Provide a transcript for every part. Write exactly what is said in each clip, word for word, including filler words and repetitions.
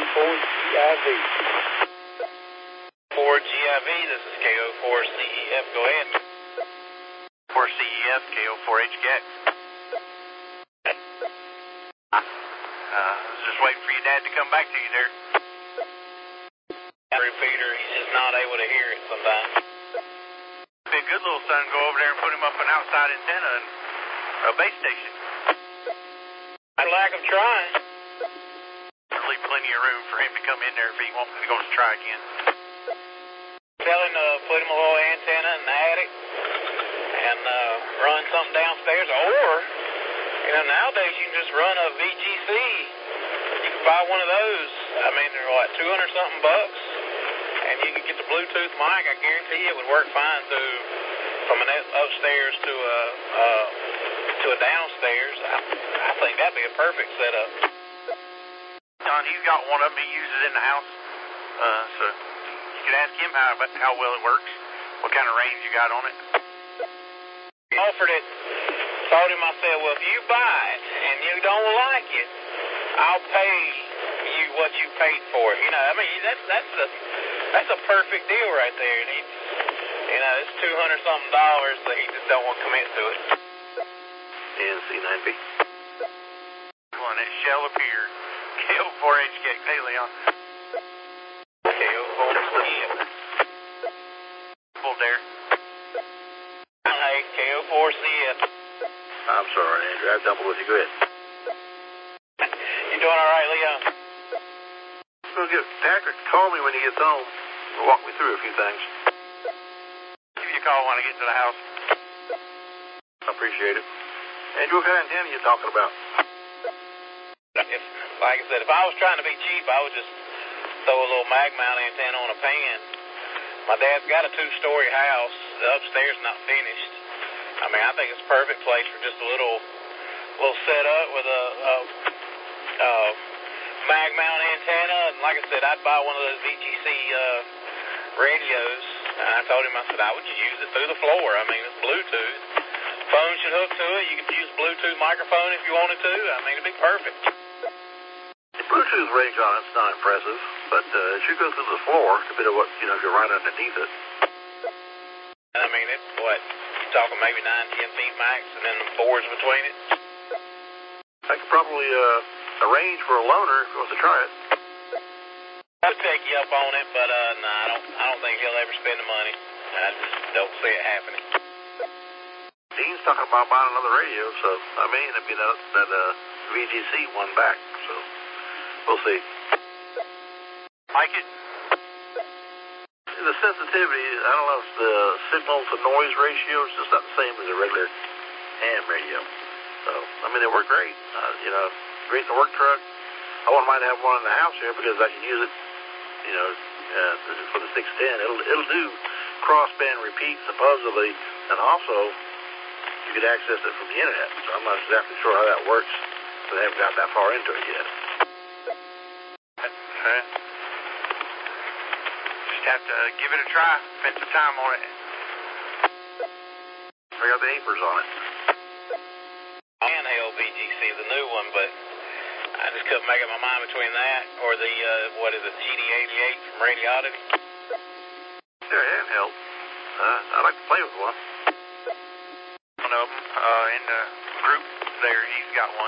four G I V. four G I V, this is K O four C E F, go ahead. four C E F, K O four H K X. Uh, I was just waiting for your dad to come back to you there. Repeater, he's just not able to hear it sometimes. Be a good little son, go over there and put him up an outside antenna and a base station. I lack of trying. There'll leave plenty of room for him to come in there if he wants, if he wants to try again. Tell him to put him a little antenna in the attic and uh, run something downstairs, or, you know, nowadays you can just run a V G C. You can buy one of those. I mean, they're what, two hundred something bucks? And you can get the Bluetooth mic. I guarantee you it would work fine through from an upstairs to a uh, to a downstairs. I, I think that'd be a perfect setup. Don, he's got one of them. He uses it in the house. Uh, so you can ask him how how well it works. What kind of range you got on it? Offered it. Told him, I said, well, if you buy it and you don't like it, I'll pay you what you paid for it. You know, I mean, that's that's a that's a perfect deal right there. And he, you know, it's two hundred something dollars, but he just don't want to commit to it. N C nine B. One, it shall appear. K O four H K X. Hey, Leon. K O four H K X. Full dare. Hey, K O four C F. I'm sorry, Andrew. I doubled with you. Go ahead. You doing all right, Leon? We'll get Patrick to call me when he gets home. We'll walk me through a few things. Give you a call when I get to the house. I appreciate it. Andrew, what kind of antenna are you talking about? If, like I said, if I was trying to be cheap, I would just throw a little mag mount antenna on a pan. My dad's got a two-story house. The upstairs not finished. I mean, I think it's a perfect place for just a little little setup with a, a, a mag mount antenna. And like I said, I'd buy one of those V G C uh, radios. And I told him, I said, I would just use it through the floor. I mean, it's Bluetooth. Phone should hook to it. You could use Bluetooth microphone if you wanted to. I mean, it'd be perfect. The Bluetooth range on it's not impressive, but uh, it should go through the floor a bit of what, you know, if you're right underneath it. I mean, it's what, you're talking maybe nine, ten feet max, and then the boards between it. I could probably uh, arrange for a loaner if you want to try it. I'll take you up on it, but uh, no, I don't. I don't think he'll ever spend the money. I just don't see it happening. Dean's talking about buying another radio, so I mean, it'd be that, that uh, V G C one back. So we'll see. Like it? The sensitivity, I don't know if the signal to noise ratio is just not the same as a regular ham radio. So I mean, they work great. Uh, you know, great in the work truck. I wouldn't mind having one in the house here because I can use it. You know, uh, for the six ten, it'll it'll do crossband repeat supposedly, and also you could access it from the internet. So I'm not exactly sure how that works. So they haven't got that far into it yet. Okay. Just have to give it a try. Spend some time on it. I got the Apers on it. Handheld V G C, the new one, but I just couldn't make up my mind between that or the, uh, what is it, G D eighty-eight from Radioddity. They're handheld. Uh, I'd like to play with one. One of them uh, in the group there, he's got one.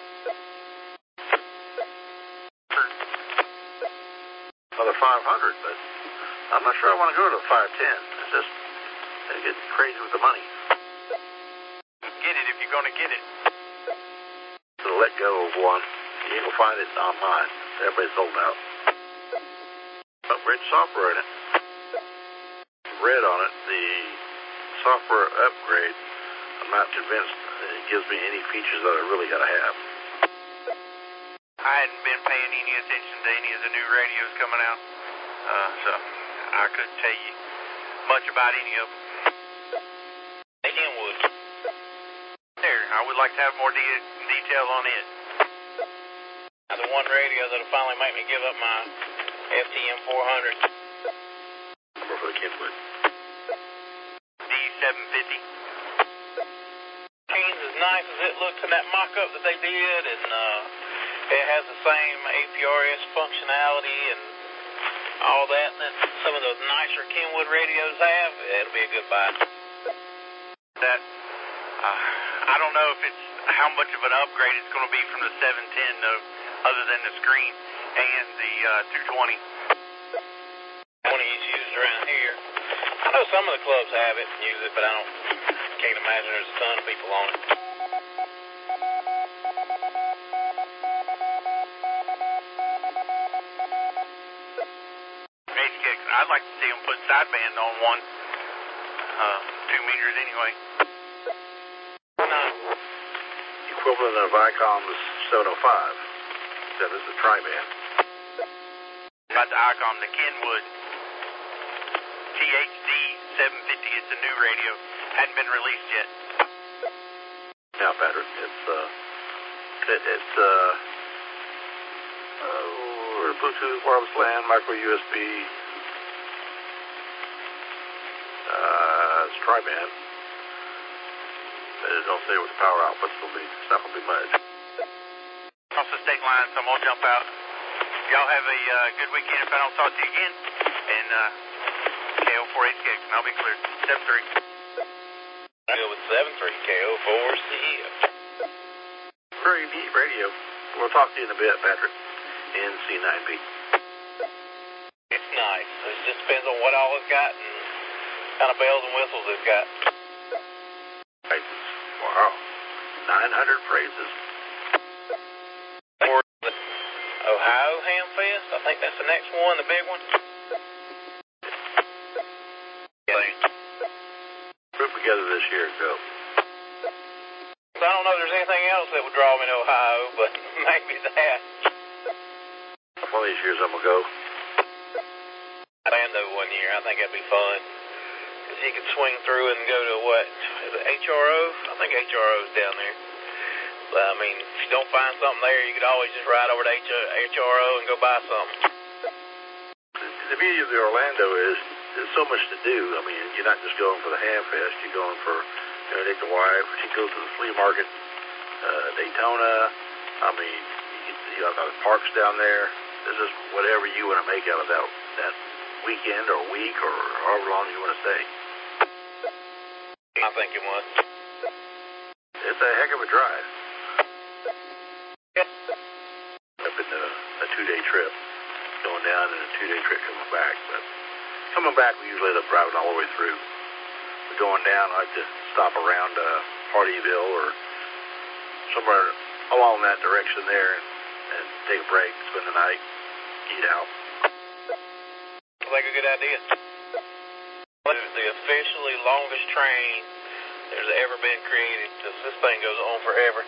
Another five hundred, but I'm not sure I want to go to the five ten. It's just, they get crazy with the money. Get it if you're going to get it. So let go of one. You ain't gonna find it online. Everybody's sold out. Upgrade software in it. Read on it, the software upgrade, I'm not convinced it gives me any features that I really gotta have. I hadn't been paying any attention to any of the new radios coming out, uh, so I couldn't tell you much about any of them. Again, would. There, I would like to have more de- detail on it. The one radio that'll finally make me give up my F T M four hundred. Number for the Kenwood. D seven fifty. Seems as nice as it looked in that mock-up that they did, and uh, it has the same A P R S functionality and all that that some of those nicer Kenwood radios have, it'll be a good buy. That, uh, I don't know if it's how much of an upgrade it's going to be from the seven ten, though, other than the screen and the uh, two twenty. One is used around here. I know some of the clubs have it and use it, but I don't, can't imagine there's a ton of people on it. I'd like to see them put sideband on one, uh, two meters anyway. No. Equivalent of ICOM's seven oh five, except it's a tri-band. About the ICOM, the Kenwood T H D seven fifty, it's a new radio, hadn't been released yet. Now, Patrick, it's, uh, it, it's, uh, uh, Bluetooth, wireless LAN, micro U S B. Uh, it's tri-band. It don't say what the power output's going to be. It's not going to be much. Across the state line, so I'm going to jump out. Y'all have a uh, good weekend if I don't talk to you again. And uh, K O four H K X, and I'll be clear. seven three. I go with seven three K O four C F. Very neat radio. We'll talk to you in a bit, Patrick. N C nine B. It's nice. It just depends on what all it's got and kind of bells and whistles it's got. Wow. nine hundred phrases. For the Ohio Hamfest, I think that's the next one, the big one. Yeah. Put together this year, go. I don't know if there's anything else that would draw me to Ohio, but maybe that. One of these years I'm going to go. Orlando one year, I think that'd be fun. Because you could swing through and go to what? Is it H R O? I think H R O's down there. But, I mean, if you don't find something there, you could always just ride over to H R O and go buy something. The beauty of the Orlando is there's so much to do. I mean, you're not just going for the Hamfest. You're going for, you know, take the wife. She goes to the flea market, uh, Daytona. I mean, you, you got the parks down there. This is whatever you want to make out of that that weekend or week or however long you want to stay. I think it was. It's a heck of a drive. Yeah. I've been a, a two-day trip going down and a two-day trip coming back. But coming back, we usually end up driving all the way through. But going down, I like to stop around uh, Hardyville or somewhere along that direction there and, and take a break, spend the night, eat out. Sounds like a good idea. It's the officially longest train there's ever been created because this thing goes on forever.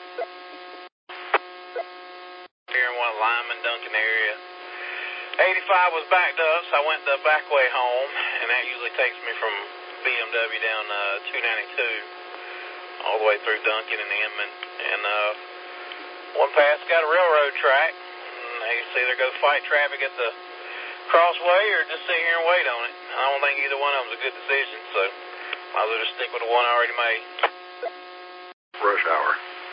Here in one Lyman, Duncan area. eighty-five was backed up, so I went the back way home, and that usually takes me from B M W down uh, two ninety-two all the way through Duncan and Inman. And uh, one pass got a railroad track, and they just either go fight traffic at the crossway or just sit here and wait on it. I don't think either one of them's a good decision, so might as well just stick with the one I already made. Rush hour.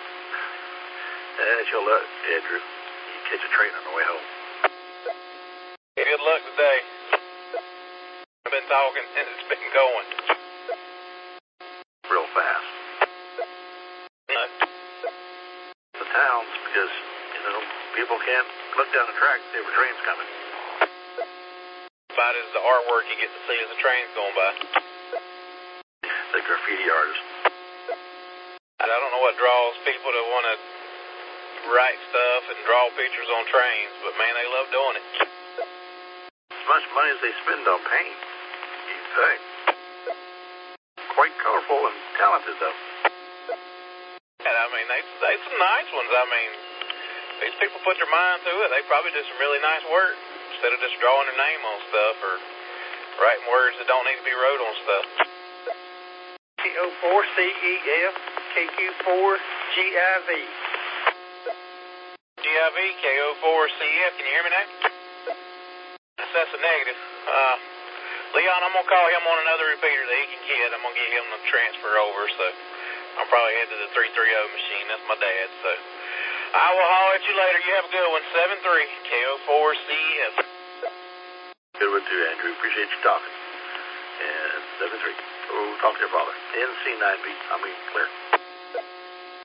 And you'll let Andrew, you catch a train on the way home. Good luck today. I've been talking and it's been going. Real fast. No. The towns, because, you know, people can't look down the track and see if a train's coming. About as the artwork you get to see as the train's going by. The graffiti artist. I don't know what draws people to want to write stuff and draw pictures on trains, but man, they love doing it. As much money as they spend on paint, you'd think. Quite colorful and talented, though. And I mean, they they some nice ones. I mean, these people put their mind to it. They probably do some really nice work instead of just drawing their name on stuff or writing words that don't need to be wrote on stuff. K O four C E F, K Q four G I V. G I V, K O four C F, can you hear me now? That's a negative. Uh, Leon, I'm going to call him on another repeater that he can get. I'm going to get him to transfer over, so I'll probably head to the three thirty machine. That's my dad, so I will holler at you later. You have a good one. seven three K O four C F. Good one, too, Andrew. Appreciate you talking. And seven three. Oh, talk to your father. N C nine B. I mean, clear.